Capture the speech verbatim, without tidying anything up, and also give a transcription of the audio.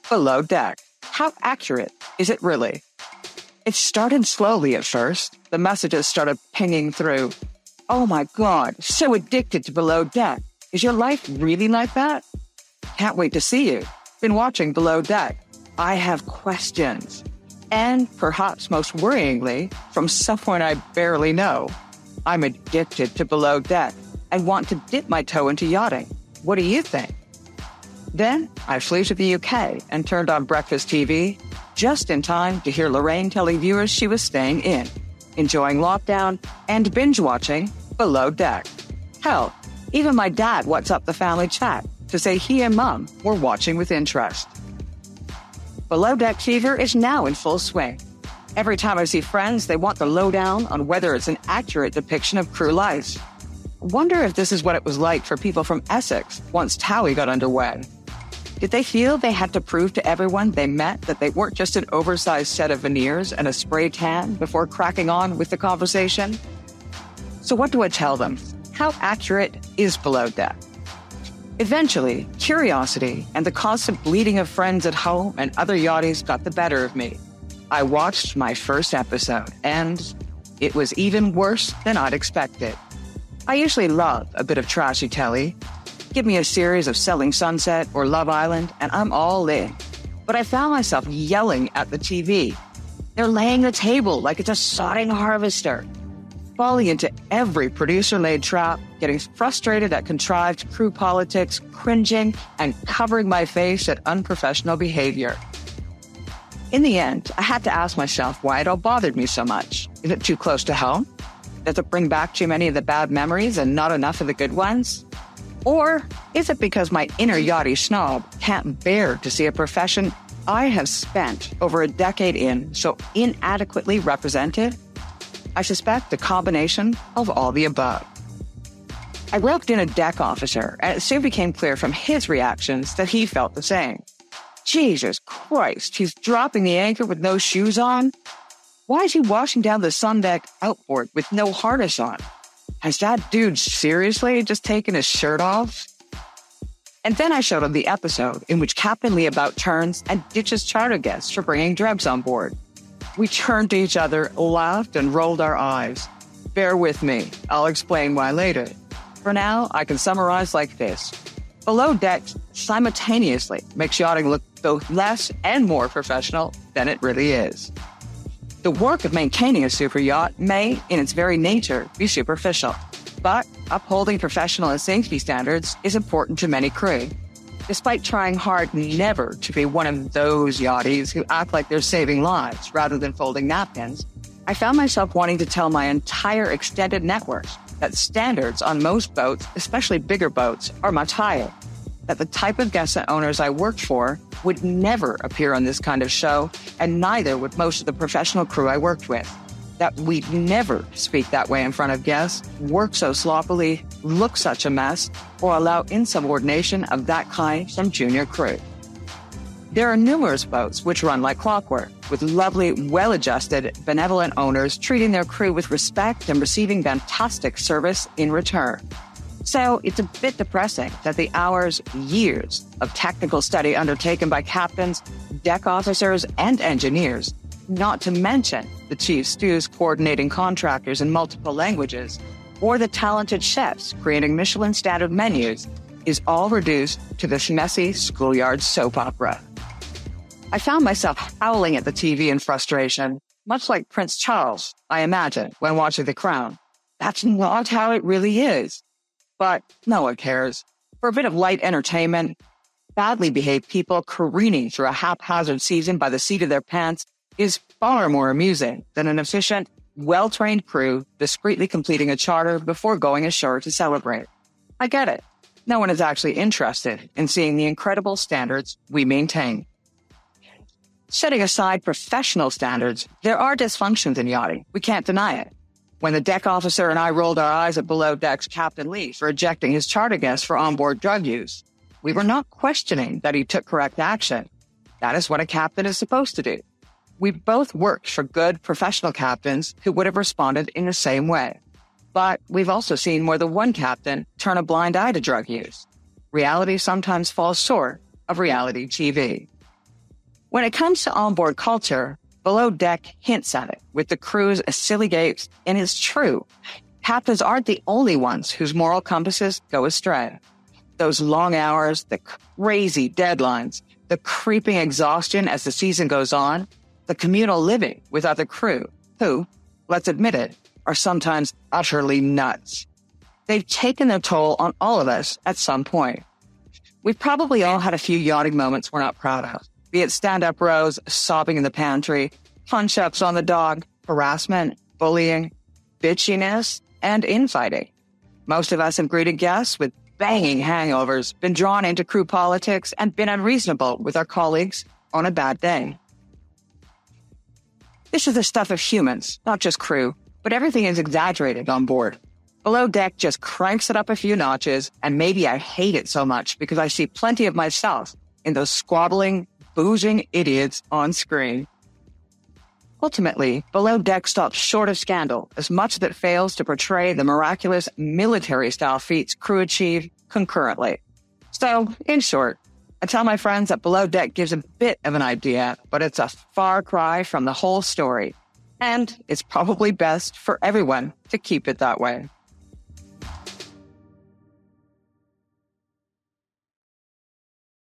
Below Deck. How accurate is it really? It started slowly at first. The messages started pinging through. Oh my God, so addicted to Below Deck. Is your life really like that? Can't wait to see you. Been watching Below Deck. I have questions. And perhaps most worryingly, from someone I barely know. I'm addicted to Below Deck and want to dip my toe into yachting. What do you think? Then I flew to the U K and turned on breakfast T V just in time to hear Lorraine telling viewers she was staying in, enjoying lockdown and binge watching Below Deck. Hell, even my dad WhatsApped the family chat to say he and Mom were watching with interest. Below Deck fever is now in full swing. Every time I see friends, they want the lowdown on whether it's an accurate depiction of crew life. Wonder if this is what it was like for people from Essex once Towie got underway. Did they feel they had to prove to everyone they met that they weren't just an oversized set of veneers and a spray tan before cracking on with the conversation? So what do I tell them? How accurate is Below Deck? Eventually, curiosity and the constant bleeding of friends at home and other yachties got the better of me. I watched my first episode, and it was even worse than I'd expected. I usually love a bit of trashy telly. Give me a series of Selling Sunset or Love Island, and I'm all in. But I found myself yelling at the T V. They're laying the table like it's a sodding harvester. Falling into every producer-laid trap, getting frustrated at contrived crew politics, cringing, and covering my face at unprofessional behavior. In the end, I had to ask myself why it all bothered me so much. Is it too close to home? Does it bring back too many of the bad memories and not enough of the good ones? Or is it because my inner yachty snob can't bear to see a profession I have spent over a decade in so inadequately represented? I suspect a combination of all the above. I roped in a deck officer, and it soon became clear from his reactions that he felt the same. Jesus Christ, he's dropping the anchor with no shoes on? Why is he washing down the sun deck outboard with no harness on? Has that dude seriously just taken his shirt off? And then I showed him the episode in which Captain Lee about turns and ditches charter guests for bringing drugs on board. We turned to each other, laughed, and rolled our eyes. Bear with me. I'll explain why later. For now, I can summarize like this. Below Deck simultaneously makes yachting look both less and more professional than it really is. The work of maintaining a super yacht may, in its very nature, be superficial, but upholding professional and safety standards is important to many crew. Despite trying hard never to be one of those yachties who act like they're saving lives rather than folding napkins, I found myself wanting to tell my entire extended network that standards on most boats, especially bigger boats, are much higher. That the type of guests and owners I worked for would never appear on this kind of show, and neither would most of the professional crew I worked with. That we'd never speak that way in front of guests, work so sloppily, look such a mess, or allow insubordination of that kind from junior crew. There are numerous boats which run like clockwork, with lovely, well-adjusted, benevolent owners treating their crew with respect and receiving fantastic service in return. So it's a bit depressing that the hours, years of technical study undertaken by captains, deck officers, and engineers, not to mention the chief stews coordinating contractors in multiple languages, or the talented chefs creating Michelin standard menus, is all reduced to this messy schoolyard soap opera. I found myself howling at the T V in frustration, much like Prince Charles, I imagine, when watching The Crown. That's not how it really is. But no one cares. For a bit of light entertainment, badly behaved people careening through a haphazard season by the seat of their pants is far more amusing than an efficient, well-trained crew discreetly completing a charter before going ashore to celebrate. I get it. No one is actually interested in seeing the incredible standards we maintain. Setting aside professional standards, there are dysfunctions in yachting. We can't deny it. When the deck officer and I rolled our eyes at Below Deck's Captain Lee for ejecting his charter guests for onboard drug use, we were not questioning that he took correct action. That is what a captain is supposed to do. We both worked for good professional captains who would have responded in the same way. But we've also seen more than one captain turn a blind eye to drug use. Reality sometimes falls short of reality T V. When it comes to onboard culture, Below Deck hints at it with the crew's silly gapes, and it's true. Captains aren't the only ones whose moral compasses go astray. Those long hours, the crazy deadlines, the creeping exhaustion as the season goes on, the communal living with other crew who, let's admit it, are sometimes utterly nuts. They've taken their toll on all of us at some point. We've probably all had a few yawning moments we're not proud of, be it stand-up rows, sobbing in the pantry, punch-ups on the dog, harassment, bullying, bitchiness, and infighting. Most of us have greeted guests with banging hangovers, been drawn into crew politics, and been unreasonable with our colleagues on a bad day. This is the stuff of humans, not just crew, but everything is exaggerated on board. Below Deck just cranks it up a few notches, and maybe I hate it so much because I see plenty of myself in those squabbling, boozing idiots on screen. Ultimately, Below Deck stops short of scandal as much as it fails to portray the miraculous military-style feats crew achieve concurrently. So, in short, I tell my friends that Below Deck gives a bit of an idea, but it's a far cry from the whole story. And it's probably best for everyone to keep it that way.